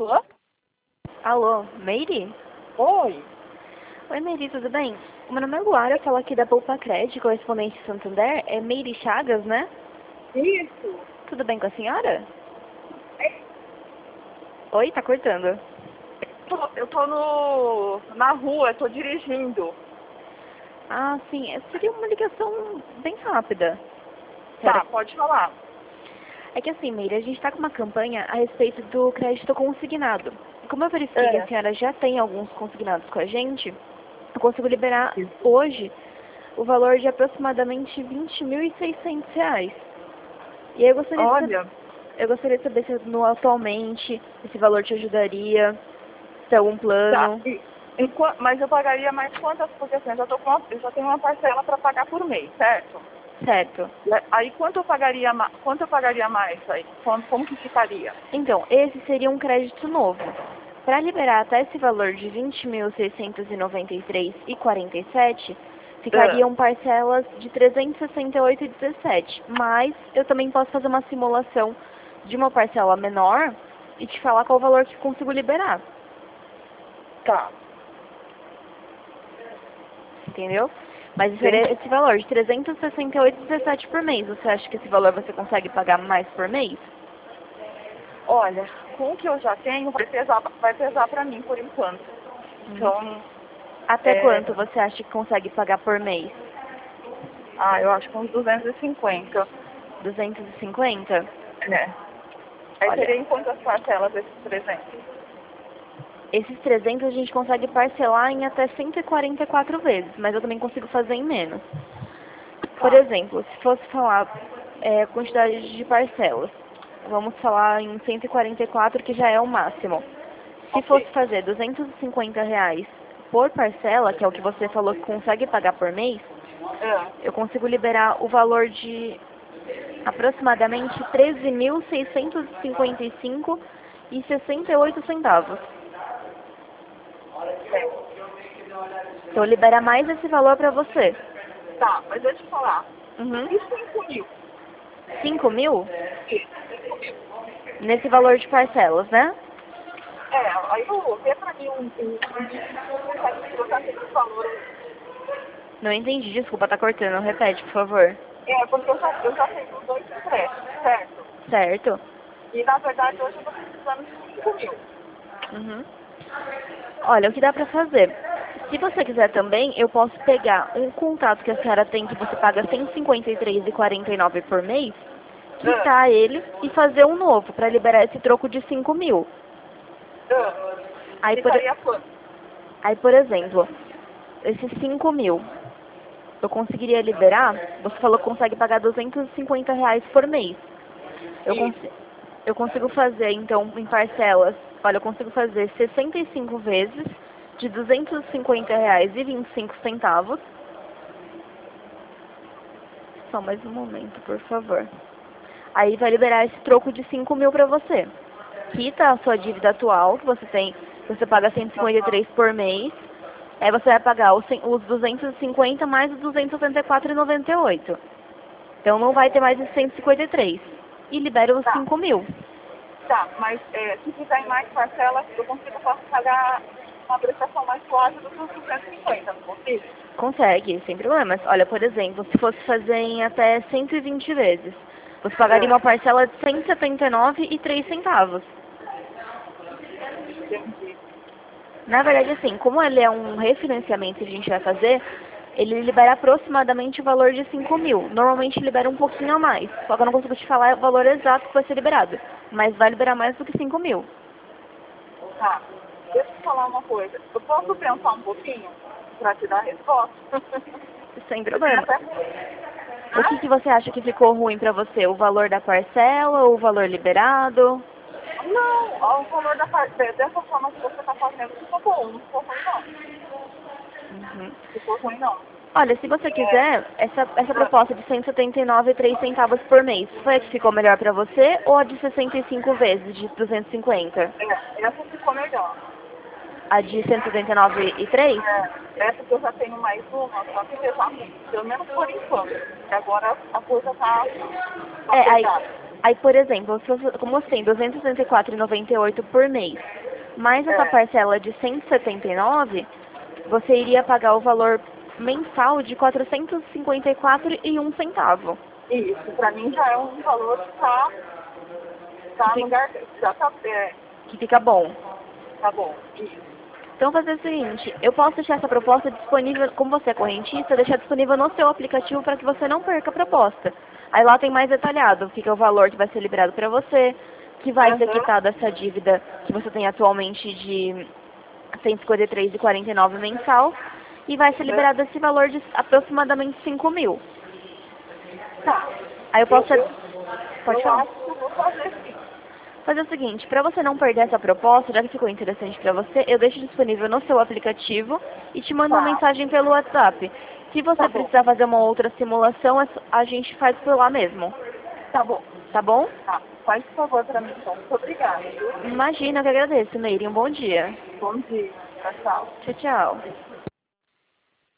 Alô? Alô, Meire? Oi. Oi, Meire, tudo bem? O meu nome é Luara, eu falo aqui da Poupa Crédito, correspondente de Santander. É Meire Chagas, né? Isso. Tudo bem com a senhora? Oi, tá cortando. Eu tô na rua, eu tô dirigindo. Ah, sim, seria uma ligação bem rápida. Tá, pode falar. É que assim, Meire, a gente tá com uma campanha a respeito do crédito consignado. Como eu verifiquei que a senhora já tem alguns consignados com a gente, eu consigo liberar hoje o valor de aproximadamente R$ 20.600. E aí Olha, eu gostaria de saber se atualmente esse valor te ajudaria, se é algum tá. plano. Mas eu pagaria mais quantas? Porque assim, eu já tenho uma parcela para pagar por mês, certo? Certo. Aí quanto eu pagaria mais aí? Como que ficaria? Então, esse seria um crédito novo. Para liberar até esse valor de R$ 20.693,47, ficariam parcelas de R$ 368,17. Mas eu também posso fazer uma simulação de uma parcela menor e te falar qual o valor que consigo liberar. Tá. Entendeu? Mas seria esse valor de R$ 368,17 por mês. Você acha que esse valor você consegue pagar mais por mês? Olha, com o que eu já tenho vai pesar para mim por enquanto. Então, Até quanto você acha que consegue pagar por mês? eu acho que uns 250. 250? É. Aí Olha, seria em quantas parcelas esses 300? esses 300 a gente consegue parcelar em até 144 vezes, mas eu também consigo fazer em menos. Por exemplo, se fosse falar quantidade de parcelas, vamos falar em 144, que já é o máximo. Se fosse fazer R$ 250 por parcela, que é o que você falou que consegue pagar por mês, eu consigo liberar o valor de aproximadamente R$ 13.655,68. Então, libera mais esse valor para você. Tá, mas deixa eu falar. Uhum. E 5 mil? 5 mil? Isso, 5 mil. Nesse valor de parcelas, né? Aí eu vê pra mim um consegue trocar esse valor aí. Não entendi, desculpa, tá cortando. Repete, por favor. Porque eu já tenho os 2 empréstimos, certo? Certo? E na verdade hoje eu tô precisando de 5 mil. Uhum. Olha, o que dá pra fazer? Se você quiser também, eu posso pegar um contato que a senhora tem que você paga R$ 153,49 por mês, quitar ele e fazer um novo para liberar esse troco de 5 mil. Ficaria quanto? Aí, por exemplo, esses 5 mil, eu conseguiria liberar, você falou que consegue pagar R$ 250 por mês. Eu consigo fazer, então, em parcelas, olha, eu consigo fazer 65 vezes de R$ 250,25. Só mais um momento, por favor. Aí vai liberar esse troco de 5 mil pra você. Quita a sua dívida atual, que você tem, você paga 153 por mês. Aí você vai pagar os 250 mais os 274,98. Então não vai ter mais os 153. E libera os 5 mil. Tá, mas se fizer em mais parcelas, eu posso pagar uma prestação mais suave do que os 250, não consigo? Consegue, sem problemas. Olha, por exemplo, se fosse fazer em até 120 vezes, você pagaria uma parcela de R$ 179,03. Entendi. Na verdade, assim, como ele é um refinanciamento que a gente vai fazer, ele libera aproximadamente o valor de 5 mil. Normalmente libera um pouquinho a mais, só que eu não consigo te falar o valor exato que vai ser liberado. Mas vai liberar mais do que 5 mil. Tá, deixa eu falar uma coisa. Eu posso pensar um pouquinho para te dar a resposta? Sem problema. O que você acha que ficou ruim pra você? O valor da parcela ou o valor liberado? Não, o valor dessa forma que você está fazendo ficou bom, não ficou ruim não. Uhum. Ficou ruim não. Olha, se você quiser, essa proposta de 179,03 por mês, foi a que ficou melhor pra você ou a de 65 vezes, de 250? Essa ficou melhor. A de 179,03? Essa que eu já tenho mais uma, só que pesar muito, pelo menos por enquanto. Agora a coisa tá Aí, pegada. Aí, por exemplo, se você, como você tem R$ 264,98 por mês, mais essa É, parcela de 179, você iria pagar o valor mensal de R$ 454,01. isso, para mim já é um valor que Que, tá no lugar, já tá, que fica bom. tá bom. Isso. Então, fazer o seguinte, eu posso deixar essa proposta disponível, como você é correntista, deixar disponível no seu aplicativo para que você não perca a proposta. Aí lá tem mais detalhado, fica o valor que vai ser liberado para você, que vai ser Aham. quitada essa dívida que você tem atualmente de R$ 153,49 mensal, e vai ser Aham. liberado esse valor de aproximadamente 5 mil. Tá. Aí eu Eu, posso... eu, Pode eu falar. acho que eu vou fazer sim. Fazer o seguinte, para você não perder essa proposta, já que ficou interessante para você, eu deixo disponível no seu aplicativo e te mando uma Tá. mensagem pelo WhatsApp. Se você Tá bom. precisar fazer uma outra simulação, a gente faz por lá mesmo. Tá bom. Tá bom? Tá. Faz por favor para mim, então. Muito obrigada, viu? Imagina, eu que agradeço, Meire. Um bom dia. Bom dia. Tchau, tchau. Tchau, tchau.